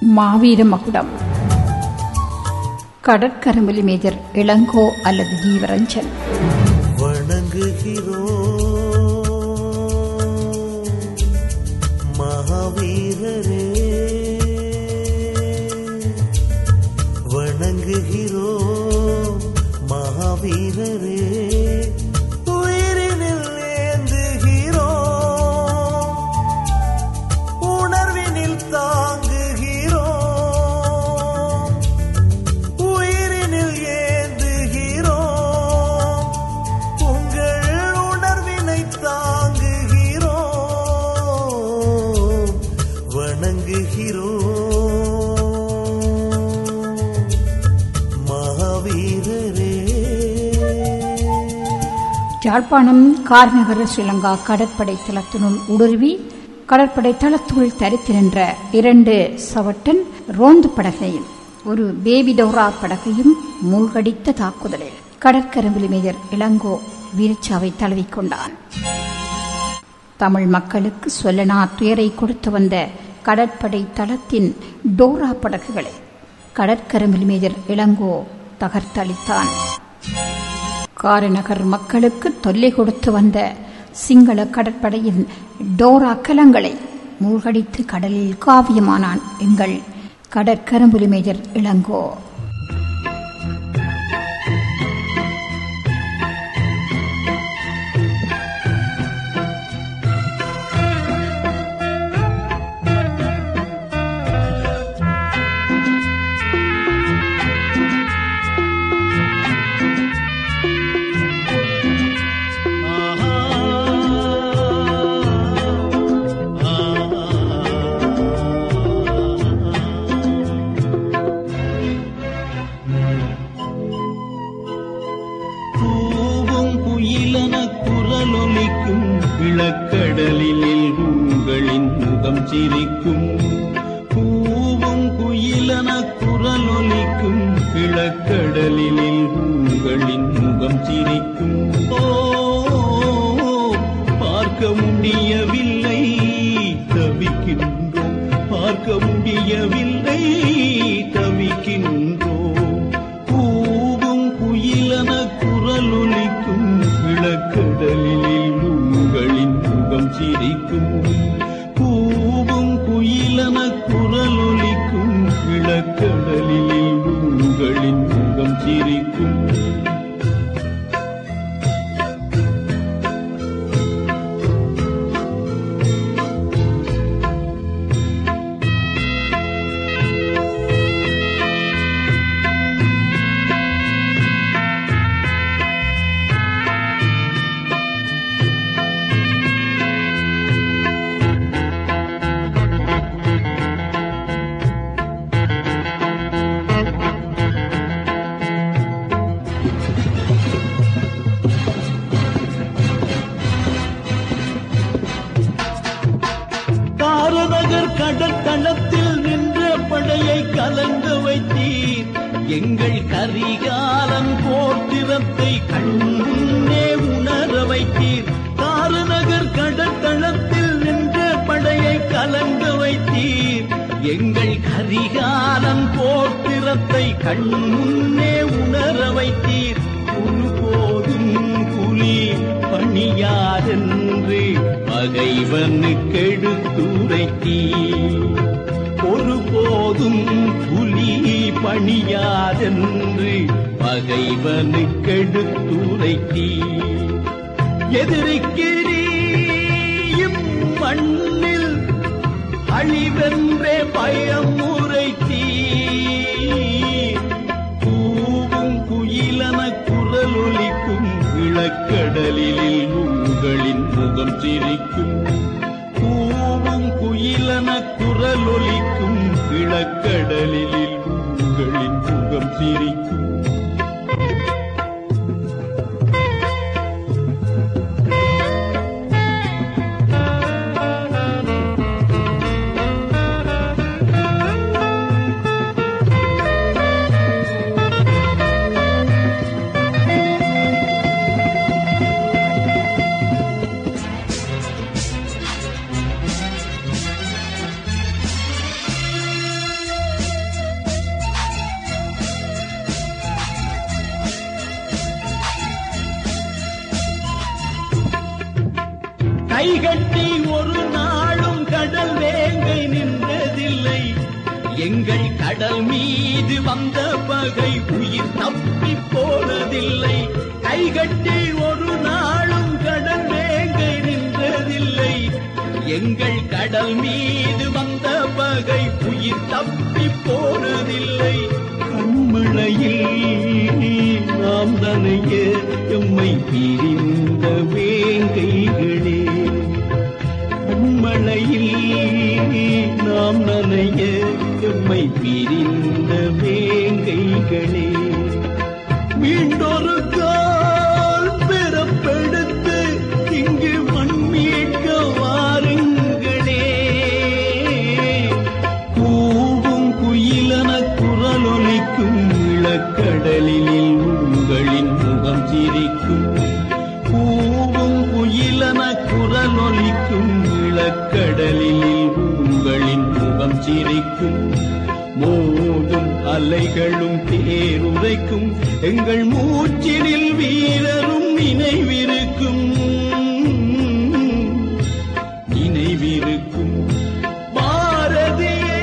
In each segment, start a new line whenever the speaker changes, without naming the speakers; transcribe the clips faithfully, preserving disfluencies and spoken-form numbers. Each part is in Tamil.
மாவீர மகுடம். கடற்கரம்புலி மேஜர் இளங்கோ அல்லது ஜீவரஞ்சன்.
வணங்குகிறோ மகாவீரரே, வணங்குகிறோ மகாவீரரே, உயிரினில் ஏந்துகிறோ, உணர்வினில் தாங்குகிறோ, உயிரினில் ஏந்துகிறோ, உங்கள் உணர்வினை தாங்குகிறோ, வணங்குகிறோ மகாவீரரே.
யாழ்ப்பாணம் கார்நகர ஸ்ரீலங்கா கடற்படை தளத்தினுள் ஊடுருவி கடற்படை தளத்துள் தரித்து நின்ற இரண்டு சவட்டன் ரோந்து படகையும் ஒரு பேபி டோரா படகையும் மூழ்கடித்த தாக்குதலில் கடற்கரம்புலி மேஜர் இளங்கோ வீரச்சாவை தழுவிக்கொண்டான். தமிழ் மக்களுக்கு சொல்லனா துயரை கொடுத்து வந்த கடற்படை தளத்தின் டோரா படகுகளை கடற்கரம்புலி மேஜர் இளங்கோ தகர்த்தளித்தான். காரநகர் மக்களுக்கு தொல்லை கொடுத்து வந்த சிங்கள கடற்படையின் டோரா கலங்களை மூழ்கடித்து கடலில் காவியமானான் எங்கள் கடற்கரம்புலி மேஜர் இளங்கோ.
இளக்கடலில் உங்களின் முகம் சிரிக்கும், பூவும் குயிலன குரலொலிக்கும், இளக்கடலில் உங்களின் முகம் சிரிக்கும். ஓ, பார்க்க முடியவில்லை தவிக்கின்றோம், பார்க்க முடியவில்லை தவிக்கின்றோம். பூவும் குயிலன குரலொலிக்கும், இளக்கடலில் உங்களின் முகம் சிரிக்கும், பூவும் குயிலன குரலொலிக்கும், இளக்கடலில் உங்களின் முகம் சிரிக்கும். கடற்தளத்தில் நின்ற படையை கலங்க வைத்தீர், எங்கள் கரிகாலன் கோத்திரத்தை கண்ணே உணர வைத்தீர். காரநகர் கடற்தளத்தில் நின்ற படையை கலங்க வைத்தீர், எங்கள் கரிகாலன் கோத்திரத்தை கண்ணே உணர வைத்தீர். ஒருபோதும் புலி பணியாரென்று பகைவனுக்கெடுத்துரைத்தீர், ஒருபோதும் புலி பணியாரென்று பகைவனுக்கெடுத்துரைத்தீர். எதிரிக்கிரியும் மண்ணில் அழிவென்றே பயமுரைத்தீர், பூவும் குயிலன குரலொலிக்கும், இளக்கடலில் உங்களின் முகம் சிரிக்கும், பூவும் குயிலன குரலொலிக்கும், இளக்கடலில் உங்களின் முகம் சிரிக்கும். கைகட்டி ஒரு நாளும் கடல் வேங்கை நின்றதில்லை. எங்கள் கடல் மீது வந்த பகை உயிர் தப்பி போனதில்லை. கைகட்டி ஒரு நாளும் கடல் வேங்கை நின்றதில்லை. எங்கள் கடல் மீது வந்த பகை உயிர் தப்பி போனதில்லை. கண்மழையில் நாம் நனைய எம்மை பிரிந்த வேங்கைகளே, கண்மழையில் நாம் நனைய எம்மை பிரிந்த வேங்கைகளே, மீண்டொரு கால் பிறப்பெடுத்து இங்கு மண் மீட்க வாருங்களே. கூவும் குயிலன குரலொலிக்கும் இளக்கடலில் உங்களின் முகம் சிரிக்கும். கூவும் குயிலன குரலொலிக்கும் இளக்கடலில் உங்களின் முகம் சிரிக்கும். மோதும் அலைகளும் தேருரைக்கும் எங்கள் மூச்சினில் வீரரும் நினைவிருக்கும் நினைவிருக்கும். பாரதியே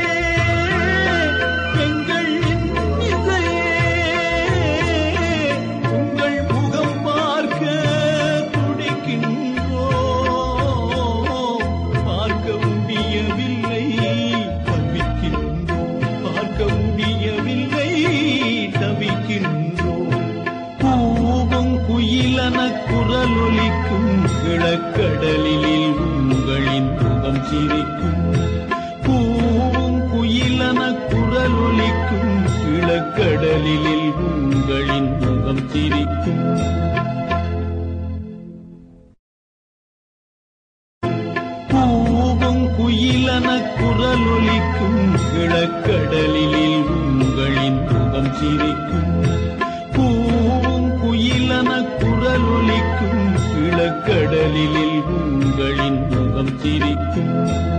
எங்கள் இசையே, உங்கள் முகம் பார்க்க துடிக்கின்றோம். பார்க்க முடியவில்லை தவிக்கின்றோம், பார்க்க முடியவில்லை தவிக்கின்றோம். கூவும் குயிலன குரலொலிக்கும் இளக்கடலில் உங்களின் முகம் சிரிக்கும். கூவும் குயிலன குரலொலிக்கும் இளக்கடலில் உங்களின் முகம் சிரிக்கும். கூவும் குயிலன குரலொலிக்கும் இளக்கடலில் உங்களின் முகம் சிரிக்கும். கூவும் குயிலன குரலொலிக்கும் இளக்கடலில் உங்களின் முகம் சிரிக்கும்.